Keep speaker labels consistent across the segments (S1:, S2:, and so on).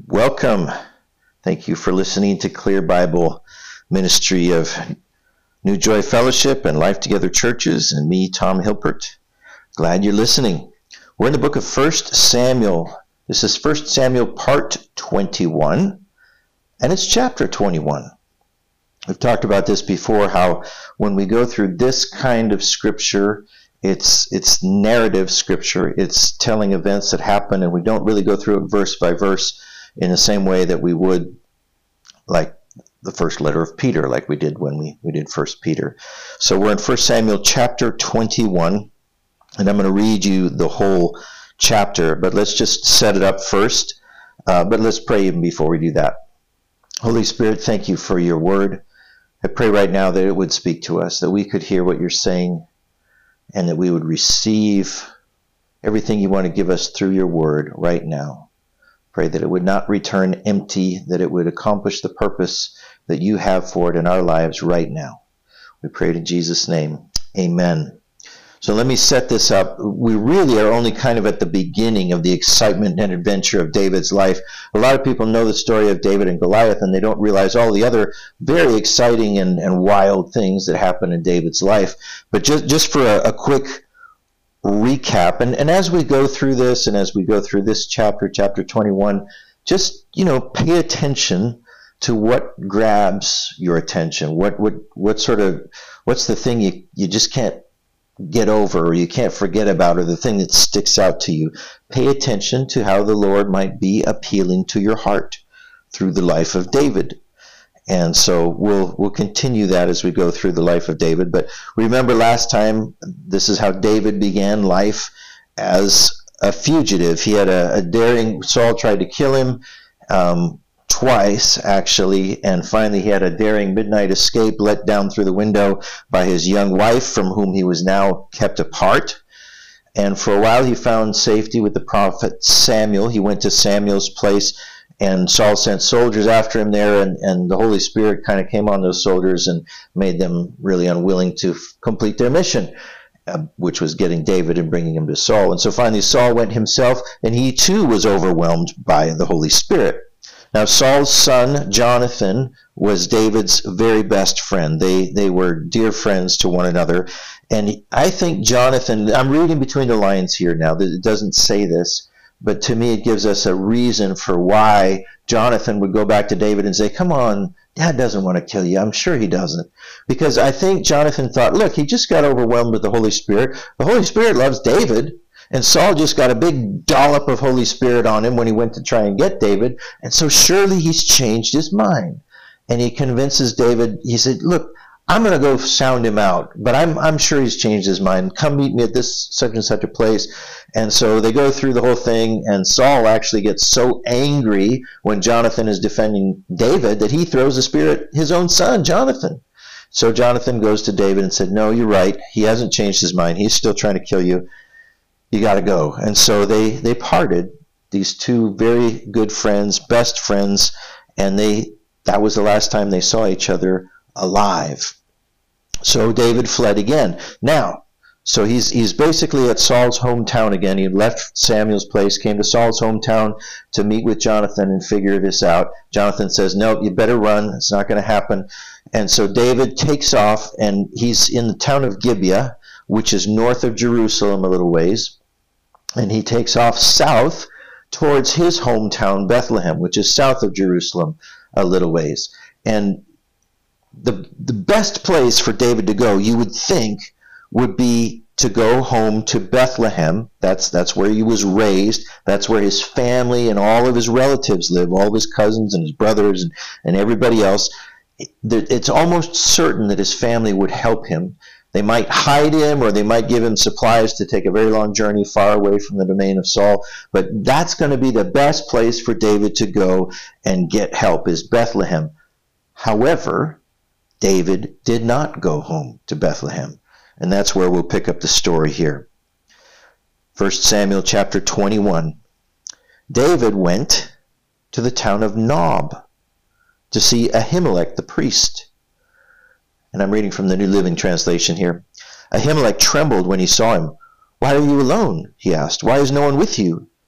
S1: Welcome. Thank you for listening to Clear Bible Ministry of New Joy Fellowship and Life Together Churches and me, Tom Hilpert. Glad you're listening. We're in the book of 1 Samuel. This is 1 Samuel part 21, and it's chapter 21. We've talked about this before, how when we go through this kind of scripture, it's narrative scripture. It's telling events that happen, and we don't really go through it verse by verse in the same way that we would like the first letter of Peter, like we did when we did 1 Peter. So we're in 1 Samuel chapter 21, and I'm going to read you the whole chapter, but let's just set it up first. But let's pray even before we do that. Holy Spirit, thank you for your word. I pray right now that it would speak to us, that we could hear what you're saying, and that we would receive everything you want to give us through your word right now. Pray that it would not return empty, that it would accomplish the purpose that you have for it in our lives right now. We pray it in Jesus' name. Amen. So let me set this up. We really are only kind of at the beginning of the excitement and adventure of David's life. A lot of people know the story of David and Goliath, and they don't realize all the other very exciting and wild things that happen in David's life. But just for a quick recap, and as we go through this, and as we go through this chapter 21, just, pay attention to what grabs your attention. What's the thing you just can't get over, or you can't forget about, or the thing that sticks out to you. Pay attention to how the Lord might be appealing to your heart through the life of David. And so we'll continue that as we go through the life of David. But remember last time, this is how David began life as a fugitive. He had a daring, Saul tried to kill him twice, actually, and finally he had a daring midnight escape let down through the window by his young wife, from whom he was now kept apart. And for a while he found safety with the prophet Samuel. He went to Samuel's place, and Saul sent soldiers after him there, and the Holy Spirit kind of came on those soldiers and made them really unwilling to complete their mission, which was getting David and bringing him to Saul. And so finally Saul went himself, and he too was overwhelmed by the Holy Spirit. Now Saul's son, Jonathan, was David's very best friend. They were dear friends to one another. And I think Jonathan, I'm reading between the lines here now, it doesn't say this, but to me it gives us a reason for why Jonathan would go back to David and say, come on, Dad doesn't want to kill you. I'm sure he doesn't. Because I think Jonathan thought, look, he just got overwhelmed with the Holy Spirit. The Holy Spirit loves David. And Saul just got a big dollop of Holy Spirit on him when he went to try and get David. And so surely he's changed his mind. And he convinces David, he said, look, I'm going to go sound him out, but I'm sure he's changed his mind. Come meet me at this such and such a place. And so they go through the whole thing, and Saul actually gets so angry when Jonathan is defending David that he throws the spear at his own son, Jonathan. So Jonathan goes to David and said, no, you're right. He hasn't changed his mind. He's still trying to kill you. You got to go. And so they parted, these two very good friends, best friends, and that was the last time they saw each other alive. So David fled again. Now, so he's basically at Saul's hometown again. He left Samuel's place, came to Saul's hometown to meet with Jonathan and figure this out. Jonathan says, no, you better run. It's not going to happen. And so David takes off, and he's in the town of Gibeah, which is north of Jerusalem a little ways. And he takes off south towards his hometown, Bethlehem, which is south of Jerusalem a little ways. And the best place for David to go, you would think, would be to go home to Bethlehem. That's where he was raised. That's where his family and all of his relatives live, all of his cousins and his brothers and everybody else. It's almost certain that his family would help him. They might hide him, or they might give him supplies to take a very long journey far away from the domain of Saul. But that's going to be the best place for David to go and get help, is Bethlehem. However, David did not go home to Bethlehem. And that's where we'll pick up the story here. 1 Samuel chapter 21. David went to the town of Nob to see Ahimelech the priest. And I'm reading from the New Living Translation here. Ahimelech trembled when he saw him. Why are you alone? He asked. Why is no one with you?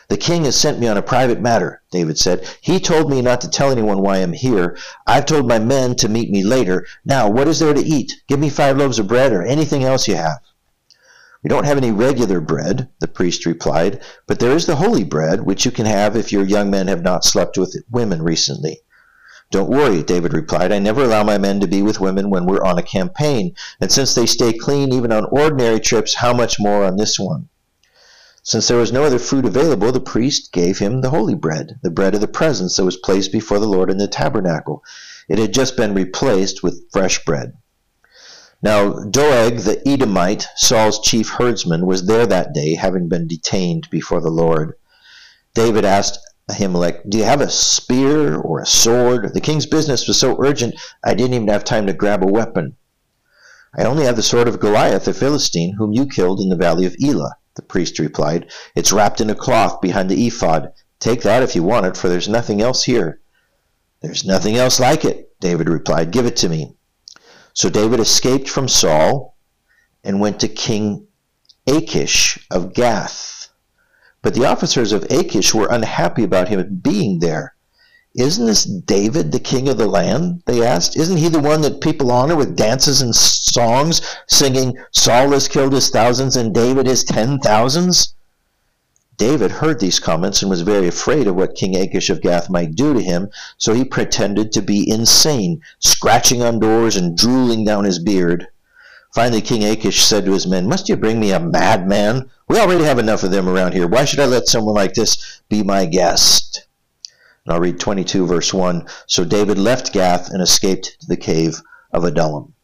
S1: "The king has sent me on a private matter," David said. "He told me not to tell anyone why I'm here. I've told my men to meet me later. Now, what is there to eat? Give me 5 loaves of bread or anything else you have." "We don't have any regular bread," the priest replied, "but there is the holy bread, which you can have if your young men have not slept with women recently." "Don't worry," David replied. "I never allow my men to be with women when we're on a campaign, and since they stay clean even on ordinary trips, how much more on this one?" Since there was no other food available, the priest gave him the holy bread, the bread of the presence that was placed before the Lord in the tabernacle. It had just been replaced with fresh bread. Now Doeg the Edomite, Saul's chief herdsman, was there that day, having been detained before the Lord. David asked Ahimelech, "Do you have a spear or a sword? The king's business was so urgent, I didn't even have time to grab a weapon." "I only have the sword of Goliath, the Philistine, whom you killed in the valley of Elah," the priest replied. "It's wrapped in a cloth behind the ephod. Take that if you want it, for there's nothing else here." "There's nothing else like it," David replied. "Give it to me." So David escaped from Saul and went to King Achish of Gath. But the officers of Achish were unhappy about him being there. "Isn't this David, the king of the land?" they asked. "Isn't he the one that people honor with dances and songs, singing, 'Saul has killed his thousands and David his 10,000s'? David heard these comments and was very afraid of what King Achish of Gath might do to him, so he pretended to be insane, scratching on doors and drooling down his beard. Finally, King Achish said to his men, "Must you bring me a madman? We already have enough of them around here. Why should I let someone like this be my guest?" And I'll read 22 verse 1. So David left Gath and escaped to the cave of Adullam.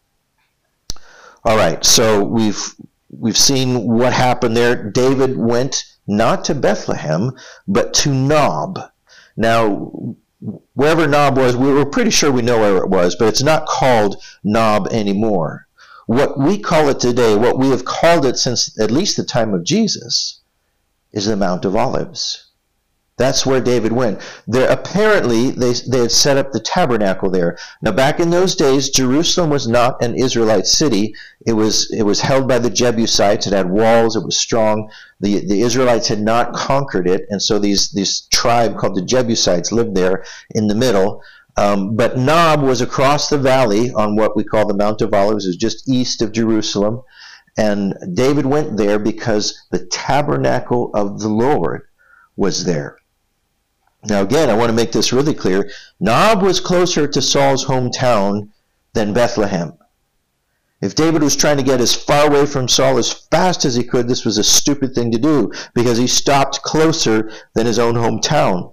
S1: All right, so we've seen what happened there. David went not to Bethlehem, but to Nob. Now, wherever Nob was, we were pretty sure we know where it was, but it's not called Nob anymore. What we call it today, what we have called it since at least the time of Jesus, is the Mount of Olives. That's where David went. There, apparently, they had set up the tabernacle there. Now, back in those days, Jerusalem was not an Israelite city. It was held by the Jebusites. It had walls. It was strong. The Israelites had not conquered it, and so this tribe called the Jebusites lived there in the middle. But Nob was across the valley on what we call the Mount of Olives. It was just east of Jerusalem. And David went there because the tabernacle of the Lord was there. Now again, I want to make this really clear. Nob was closer to Saul's hometown than Bethlehem. If David was trying to get as far away from Saul as fast as he could, this was a stupid thing to do because he stopped closer than his own hometown.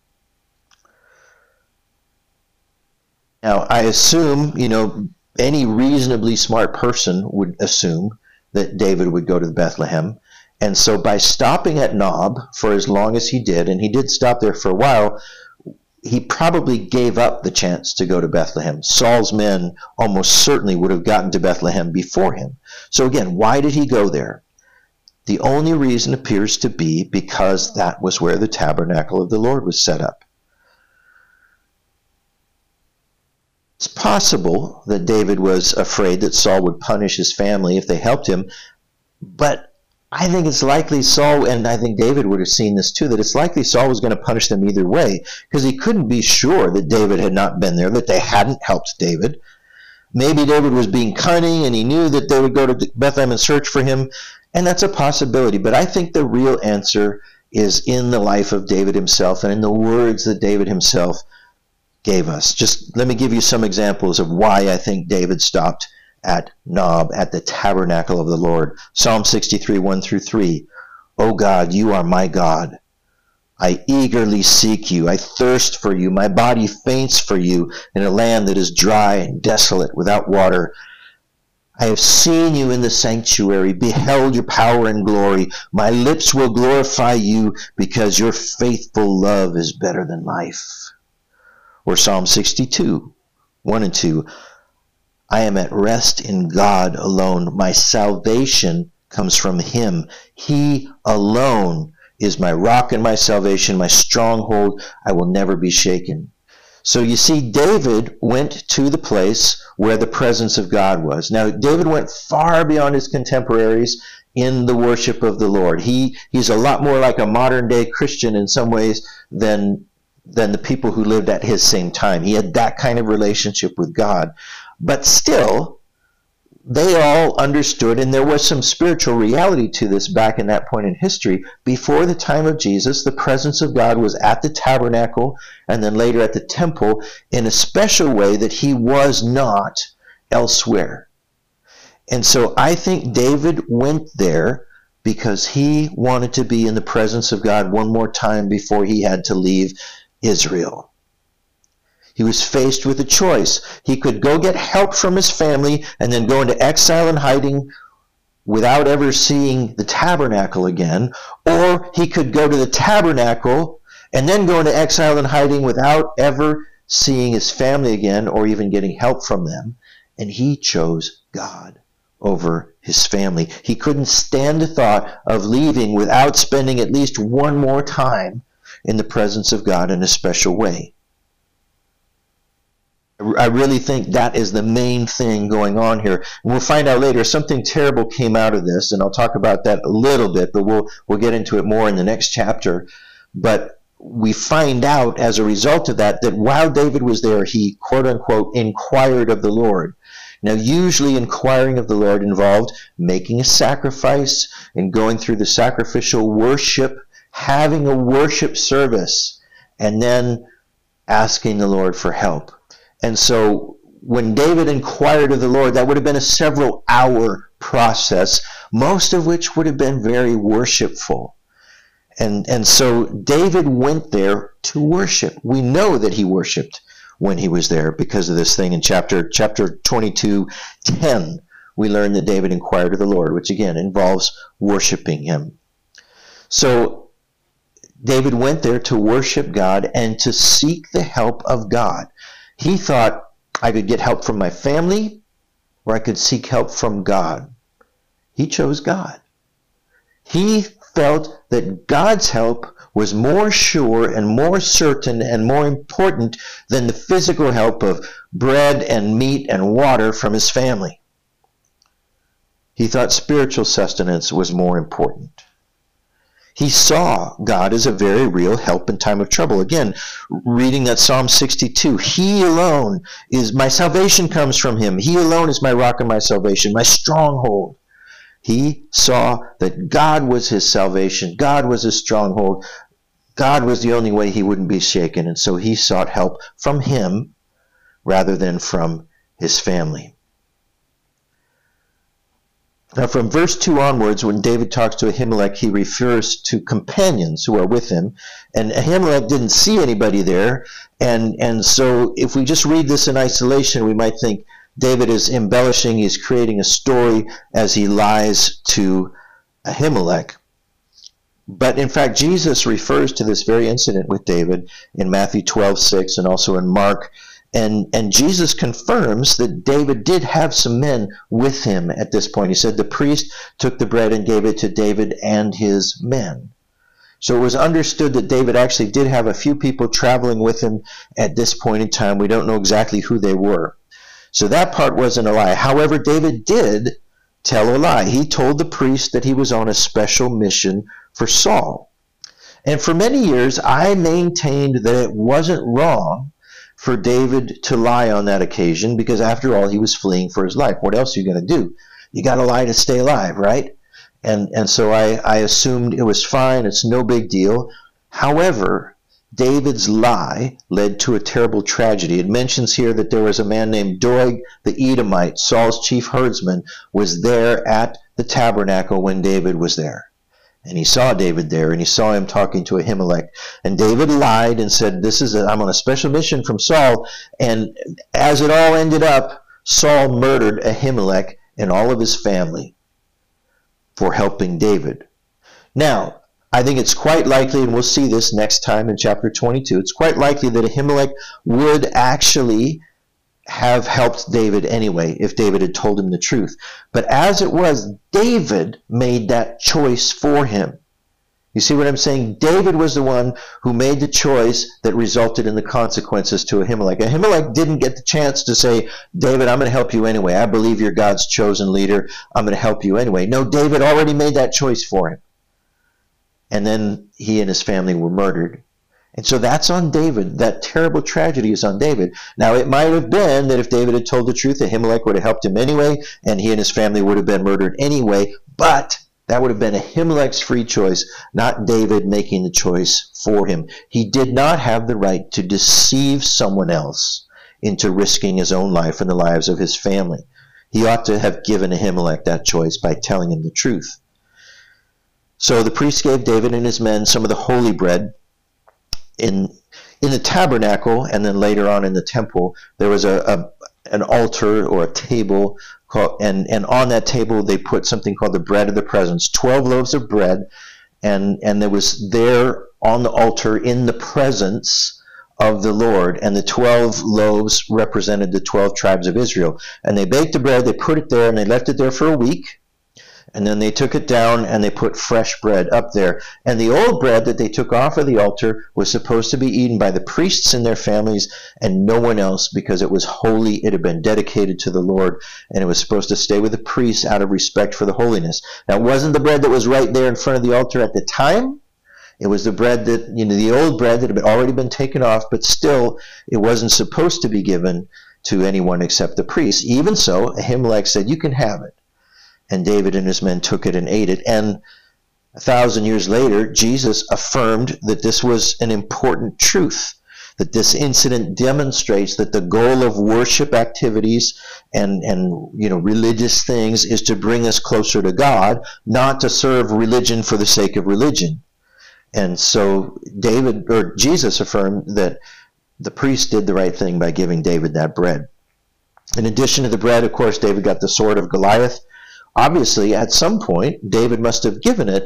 S1: Now, I assume, any reasonably smart person would assume that David would go to Bethlehem. And so by stopping at Nob for as long as he did, and he did stop there for a while, he probably gave up the chance to go to Bethlehem. Saul's men almost certainly would have gotten to Bethlehem before him. So again, why did he go there? The only reason appears to be because that was where the tabernacle of the Lord was set up. It's possible that David was afraid that Saul would punish his family if they helped him, but I think it's likely Saul, and I think David would have seen this too, that it's likely Saul was going to punish them either way, because he couldn't be sure that David had not been there, that they hadn't helped David. Maybe David was being cunning, and he knew that they would go to Bethlehem and search for him, and that's a possibility. But I think the real answer is in the life of David himself and in the words that David himself gave us. Just let me give you some examples of why I think David stopped at Nob, at the tabernacle of the Lord. Psalm 63, 1-3. "O God, you are my God. I eagerly seek you. I thirst for you. My body faints for you in a land that is dry and desolate without water. I have seen you in the sanctuary, beheld your power and glory. My lips will glorify you because your faithful love is better than life." Or Psalm 62, 1-2. "I am at rest in God alone. My salvation comes from him. He alone is my rock and my salvation, my stronghold. I will never be shaken." So you see, David went to the place where the presence of God was. Now, David went far beyond his contemporaries. in the worship of the Lord. He's a lot more like a modern day Christian in some ways than the people who lived at his same time. He had that kind of relationship with God. But still, they all understood, and there was some spiritual reality to this back in that point in history. Before the time of Jesus, the presence of God was at the tabernacle and then later at the temple in a special way that he was not elsewhere. And so I think David went there because he wanted to be in the presence of God one more time before he had to leave Israel. He was faced with a choice. He could go get help from his family and then go into exile and hiding without ever seeing the tabernacle again, or he could go to the tabernacle and then go into exile and hiding without ever seeing his family again or even getting help from them. And he chose God over his family. He couldn't stand the thought of leaving without spending at least one more time in the presence of God in a special way. I really think that is the main thing going on here. And we'll find out later something terrible came out of this, and I'll talk about that a little bit, but we'll get into it more in the next chapter. But we find out as a result of that while David was there, he, quote unquote, inquired of the Lord. Now, usually inquiring of the Lord involved making a sacrifice and going through the sacrificial worship, having a worship service, and then asking the Lord for help. And so when David inquired of the Lord, that would have been a several-hour process, most of which would have been very worshipful. And so David went there to worship. We know that he worshiped when he was there because of this thing in chapter 22:10. We learn that David inquired of the Lord, which again involves worshiping him. So David went there to worship God and to seek the help of God. He thought, I could get help from my family, or I could seek help from God. He chose God. He felt that God's help was more sure and more certain and more important than the physical help of bread and meat and water from his family. He thought spiritual sustenance was more important. He saw God as a very real help in time of trouble. Again, reading that Psalm 62, he alone is, my salvation comes from him. He alone is my rock and my salvation, my stronghold. He saw that God was his salvation. God was his stronghold. God was the only way he wouldn't be shaken. And so he sought help from him rather than from his family. Now from verse 2 onwards, when David talks to Ahimelech, he refers to companions who are with him. And Ahimelech didn't see anybody there. And so if we just read this in isolation, we might think David is embellishing, he's creating a story as he lies to Ahimelech. But in fact, Jesus refers to this very incident with David in Matthew 12:6 and also in Mark. And Jesus confirms that David did have some men with him at this point. He said the priest took the bread and gave it to David and his men. So it was understood that David actually did have a few people traveling with him at this point in time. We don't know exactly who they were. So that part wasn't a lie. However, David did tell a lie. He told the priest that he was on a special mission for Saul. And for many years, I maintained that it wasn't wrong for David to lie on that occasion, because after all, he was fleeing for his life. What else are you going to do? You got to lie to stay alive, right? And so I assumed it was fine. It's no big deal. However, David's lie led to a terrible tragedy. It mentions here that there was a man named Doeg the Edomite, Saul's chief herdsman, was there at the tabernacle when David was there. And he saw David there, and he saw him talking to Ahimelech. And David lied and said, I'm on a special mission from Saul. And as it all ended up, Saul murdered Ahimelech and all of his family for helping David. Now, I think it's quite likely, and we'll see this next time in chapter 22, it's quite likely that Ahimelech would actually have helped David anyway if David had told him the truth. But as it was, David made that choice for him. You see what I'm saying? David was the one who made the choice that resulted in the consequences to Ahimelech. Ahimelech didn't get the chance to say, David, I'm going to help you anyway. I believe you're God's chosen leader. I'm going to help you anyway. No, David already made that choice for him. And then he and his family were murdered. And so that's on David. That terrible tragedy is on David. Now, it might have been that if David had told the truth, Ahimelech would have helped him anyway, and he and his family would have been murdered anyway. But that would have been Ahimelech's free choice, not David making the choice for him. He did not have the right to deceive someone else into risking his own life and the lives of his family. He ought to have given Ahimelech that choice by telling him the truth. So the priest gave David and his men some of the holy bread. In the tabernacle, and then later on in the temple, there was an altar or a table, and on that table they put something called the bread of the presence, 12 loaves of bread, and there was there on the altar in the presence of the Lord, and the 12 loaves represented the 12 tribes of Israel. And they baked the bread, they put it there, and they left it there for a week. And then they took it down and they put fresh bread up there. And the old bread that they took off of the altar was supposed to be eaten by the priests and their families and no one else, because it was holy. It had been dedicated to the Lord, and it was supposed to stay with the priests out of respect for the holiness. Now, it wasn't the bread that was right there in front of the altar at the time. It was the bread that, the old bread that had already been taken off, but still it wasn't supposed to be given to anyone except the priests. Even so, Ahimelech said, you can have it. And David and his men took it and ate it. And 1,000 years later, Jesus affirmed that this was an important truth, that this incident demonstrates that the goal of worship activities and religious things is to bring us closer to God, not to serve religion for the sake of religion. And so Jesus affirmed that the priest did the right thing by giving David that bread. In addition to the bread, of course, David got the sword of Goliath. Obviously, at some point, David must have given it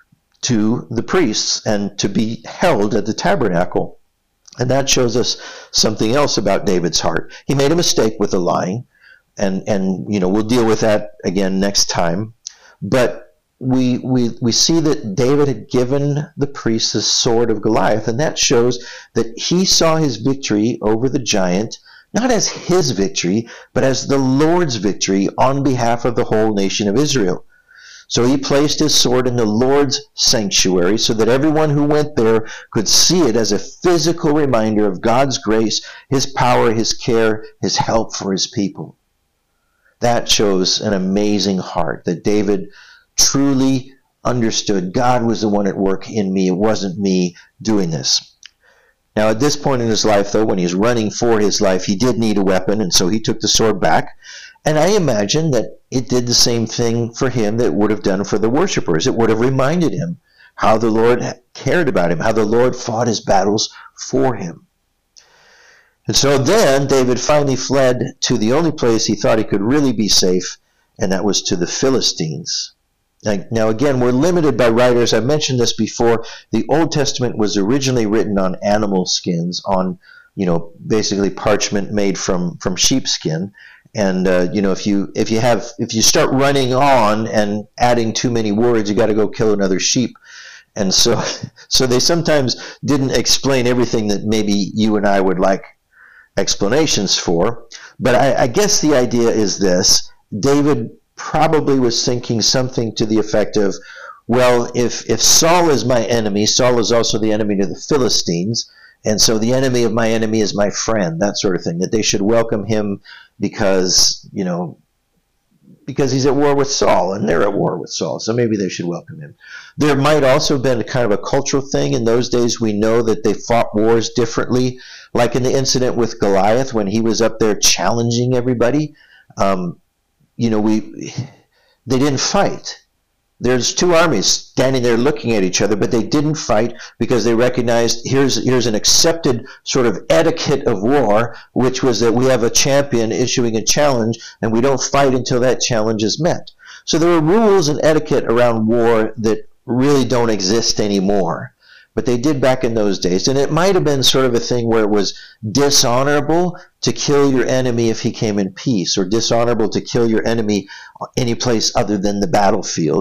S1: to the priests and to be held at the tabernacle. And that shows us something else about David's heart. He made a mistake with the lying, and we'll deal with that again next time. But we see that David had given the priests the sword of Goliath, and that shows that he saw his victory over the giant not as his victory, but as the Lord's victory on behalf of the whole nation of Israel. So he placed his sword in the Lord's sanctuary so that everyone who went there could see it as a physical reminder of God's grace, his power, his care, his help for his people. That shows an amazing heart, that David truly understood God was the one at work in me. It wasn't me doing this. Now, at this point in his life, though, when he's running for his life, he did need a weapon, and so he took the sword back. And I imagine that it did the same thing for him that it would have done for the worshipers. It would have reminded him how the Lord cared about him, how the Lord fought his battles for him. And so then David finally fled to the only place he thought he could really be safe, and that was to the Philistines. Now, again, we're limited by writers. I've mentioned this before. The Old Testament was originally written on animal skins, on, basically parchment made from sheepskin. And, if you start running on and adding too many words, you got to go kill another sheep. And so they sometimes didn't explain everything that maybe you and I would like explanations for. But I guess the idea is this. David probably was thinking something to the effect of, well, if Saul is my enemy, Saul is also the enemy to the Philistines, and so the enemy of my enemy is my friend, that sort of thing, that they should welcome him because he's at war with Saul, and they're at war with Saul, so maybe they should welcome him. There might also have been kind of a cultural thing. In those days, we know that they fought wars differently, like in the incident with Goliath when he was up there challenging everybody. They didn't fight. There's two armies standing there looking at each other, but they didn't fight because they recognized here's an accepted sort of etiquette of war, which was that we have a champion issuing a challenge, and we don't fight until that challenge is met. So there are rules and etiquette around war that really don't exist anymore. But they did back in those days. And it might have been sort of a thing where it was dishonorable to kill your enemy if he came in peace, or dishonorable to kill your enemy any place other than the battlefield.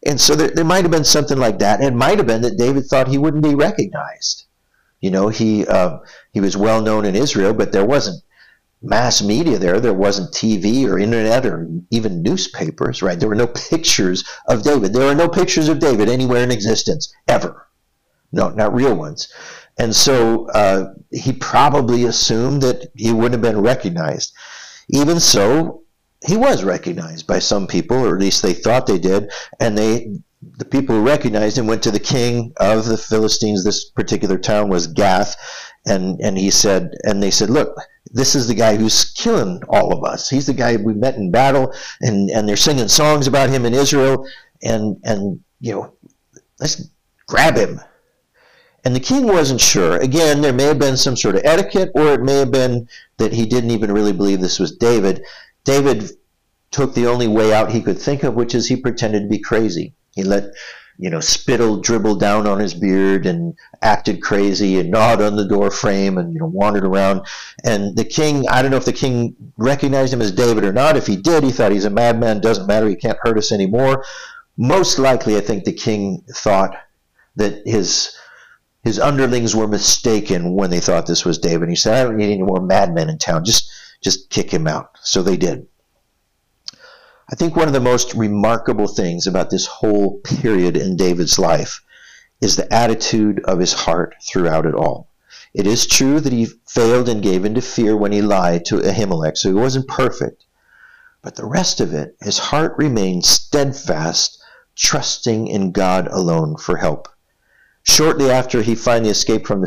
S1: And so there might have been something like that. It might have been that David thought he wouldn't be recognized. He was well known in Israel, but there wasn't mass media there. There wasn't TV or internet or even newspapers, right? There were no pictures of David. There are no pictures of David anywhere in existence, ever. No, not real ones. And so he probably assumed that he wouldn't have been recognized. Even so, he was recognized by some people, or at least they thought they did, and the people who recognized him went to the king of the Philistines. This particular town was Gath, and they said, look, this is the guy who's killing all of us. He's the guy we met in battle, and they're singing songs about him in Israel, and let's grab him. And the king wasn't sure. Again, there may have been some sort of etiquette, or it may have been that he didn't even really believe this was David. David took the only way out he could think of, which is he pretended to be crazy. He let, spittle dribble down on his beard and acted crazy and gnawed on the door frame and, wandered around. And the king, I don't know if the king recognized him as David or not. If he did, he thought he's a madman. Doesn't matter. He can't hurt us anymore. Most likely, I think the king thought that his underlings were mistaken when they thought this was David. He said, I don't need any more madmen in town. Just kick him out. So they did. I think one of the most remarkable things about this whole period in David's life is the attitude of his heart throughout it all. It is true that he failed and gave into fear when he lied to Ahimelech, so he wasn't perfect. But the rest of it, his heart remained steadfast, trusting in God alone for help. Shortly after he finally escaped from the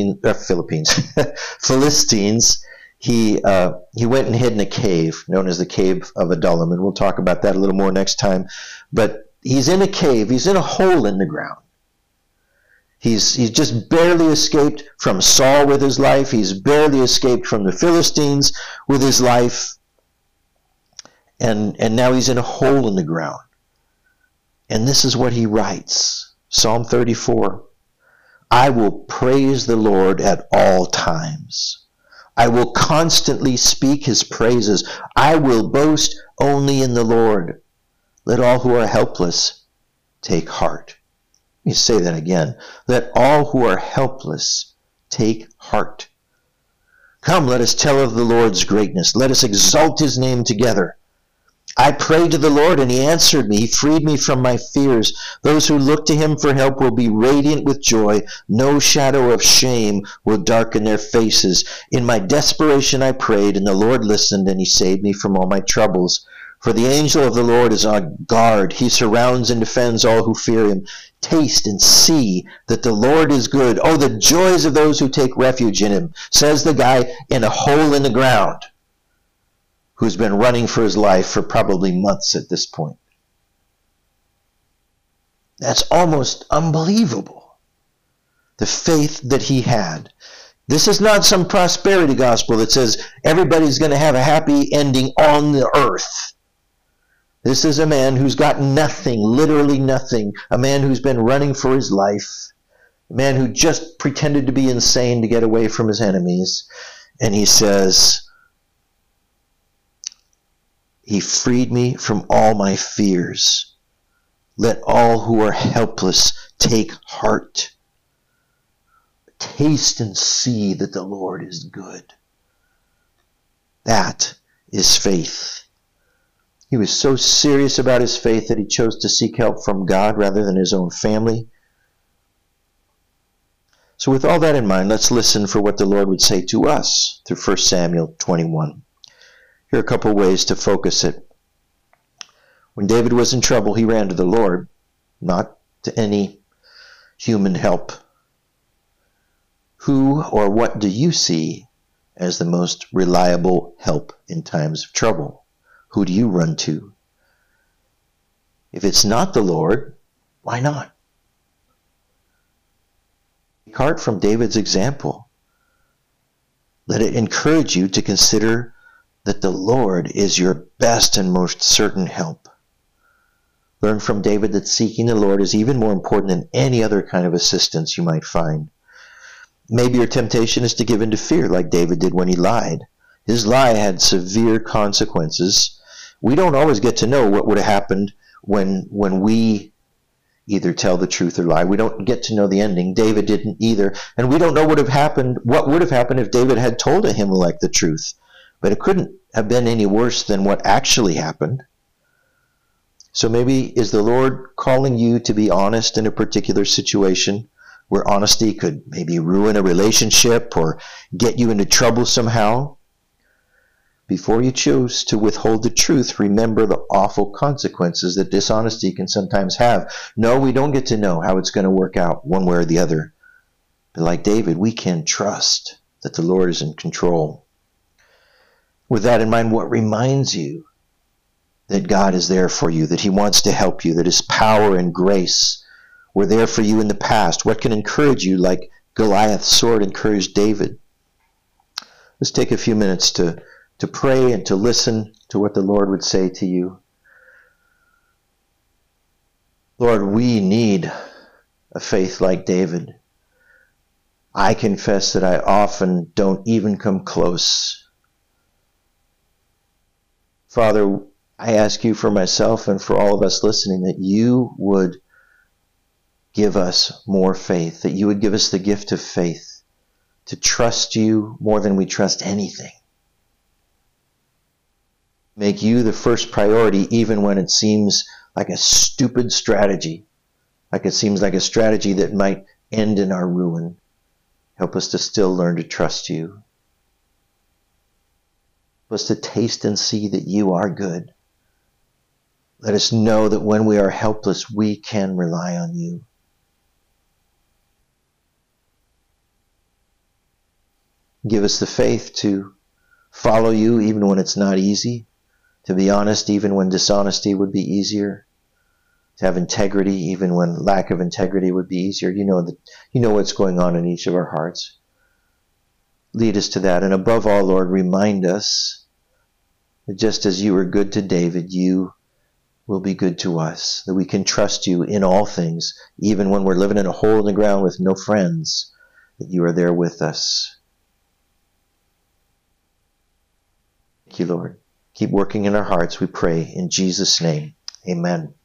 S1: Philistines, he went and hid in a cave known as the Cave of Adullam, and we'll talk about that a little more next time. But he's in a cave. He's in a hole in the ground. He's just barely escaped from Saul with his life. He's barely escaped from the Philistines with his life. And now he's in a hole in the ground. And this is what he writes. Psalm 34. I will praise the Lord at all times. I will constantly speak his praises. I will boast only in the Lord. Let all who are helpless take heart. Let me say that again. Let all who are helpless take heart. Come, let us tell of the Lord's greatness. Let us exalt his name together. I prayed to the Lord, and he answered me. He freed me from my fears. Those who look to him for help will be radiant with joy. No shadow of shame will darken their faces. In my desperation I prayed, and the Lord listened, and he saved me from all my troubles. For the angel of the Lord is on guard. He surrounds and defends all who fear him. Taste and see that the Lord is good. Oh, the joys of those who take refuge in him, says the guy in a hole in the ground, who's been running for his life for probably months at this point. That's almost unbelievable, the faith that he had. This is not some prosperity gospel that says everybody's going to have a happy ending on the earth. This is a man who's got nothing, literally nothing, a man who's been running for his life, a man who just pretended to be insane to get away from his enemies. And he says, he freed me from all my fears. Let all who are helpless take heart. Taste and see that the Lord is good. That is faith. He was so serious about his faith that he chose to seek help from God rather than his own family. So with all that in mind, let's listen for what the Lord would say to us through 1 Samuel 21. Here are a couple ways to focus it. When David was in trouble, he ran to the Lord, not to any human help. Who or what do you see as the most reliable help in times of trouble? Who do you run to? If it's not the Lord, why not? Take heart from David's example. Let it encourage you to consider that the Lord is your best and most certain help. Learn from David that seeking the Lord is even more important than any other kind of assistance you might find. Maybe your temptation is to give in to fear like David did when he lied. His lie had severe consequences. We don't always get to know what would have happened when we either tell the truth or lie. We don't get to know the ending. David didn't either. And we don't know what would have happened if David had told Ahimelech the truth. But it couldn't have been any worse than what actually happened. So maybe is the Lord calling you to be honest in a particular situation where honesty could maybe ruin a relationship or get you into trouble somehow? Before you choose to withhold the truth, remember the awful consequences that dishonesty can sometimes have. No, we don't get to know how it's going to work out one way or the other. But like David, we can trust that the Lord is in control. With that in mind, what reminds you that God is there for you, that he wants to help you, that his power and grace were there for you in the past? What can encourage you like Goliath's sword encouraged David? Let's take a few minutes to pray and to listen to what the Lord would say to you. Lord, we need a faith like David. I confess that I often don't even come close. Father, I ask you for myself and for all of us listening that you would give us more faith, that you would give us the gift of faith to trust you more than we trust anything. Make you the first priority even when it seems like a stupid strategy, like it seems like a strategy that might end in our ruin. Help us to still learn to trust you. Help us to taste and see that you are good. Let us know that when we are helpless, we can rely on you. Give us the faith to follow you even when it's not easy, to be honest even when dishonesty would be easier, to have integrity even when lack of integrity would be easier. You know what's going on in each of our hearts. Lead us to that. And above all, Lord, remind us that just as you were good to David, you will be good to us, that we can trust you in all things, even when we're living in a hole in the ground with no friends, that you are there with us. Thank you, Lord. Keep working in our hearts, we pray. In Jesus' name, amen.